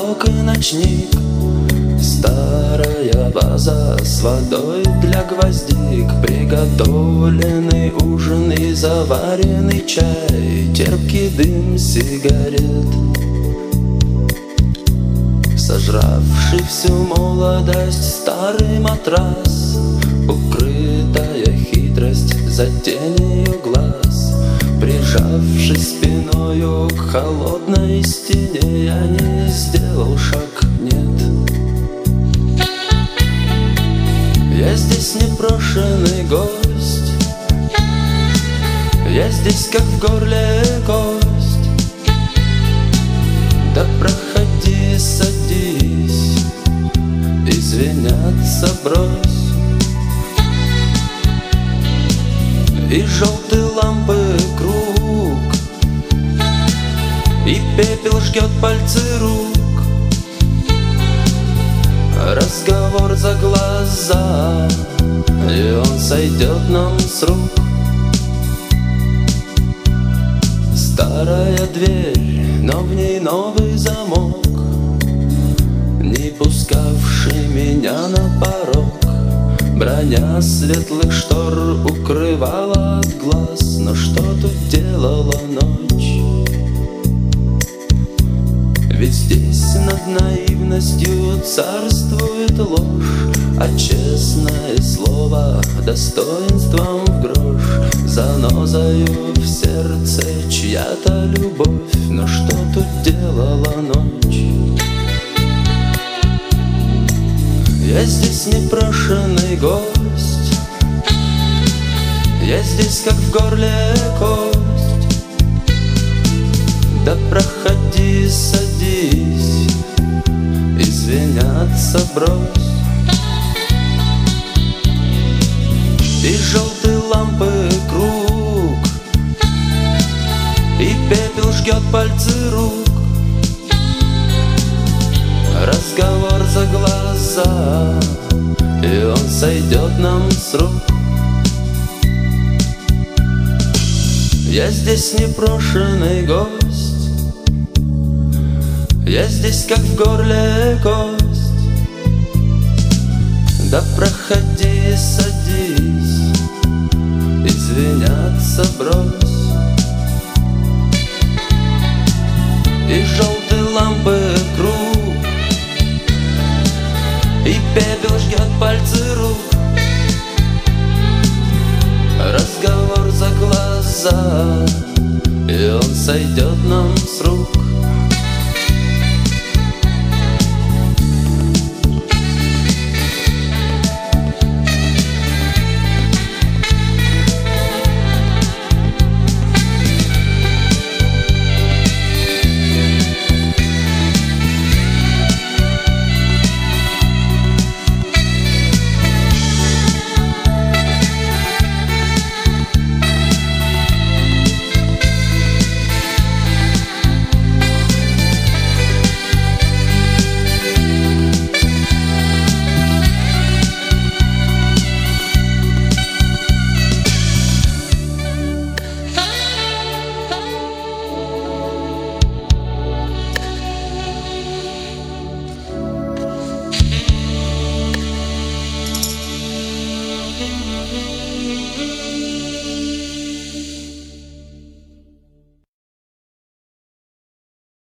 уголок и ночник, старая ваза с водой для гвоздик, приготовленный ужин и заваренный чай, терпкий дым сигарет. Сожравший всю молодость старый матрас, укрытая хитрость за тенью глаз. Прижавшись спиною к холодной стене, я не сделал шаг, нет. Я здесь непрошенный гость, я здесь как в горле кость. Да проходи, садись, извиняться брось. И желтые лампы круг, и пепел жгет пальцы рук. Разговор за глаза, и он сойдет нам с рук. Старая дверь, но в ней новый замок, не пускавший меня на порог. Броня светлых штор укрывала от глаз, но что тут делала ночь? Ведь здесь над наивностью царствует ложь, а честное слово достоинством в грош. Занозою в сердце чья-то любовь, но что тут делала ночь? Я здесь непрошенный гость, я здесь как в горле кость. Да проходи, садись, извиняться брось. И желтые лампы круг, и пепел жгет пальцы рук. Разговор за глаза, и он сойдет нам с рук. Я здесь непрошенный гость, я здесь как в горле кость. Да проходи, садись, извиняться брось. И желтые лампы круг, и пепел жгет пальцы рук. Разговор за глаза, и он сойдет нам с рук.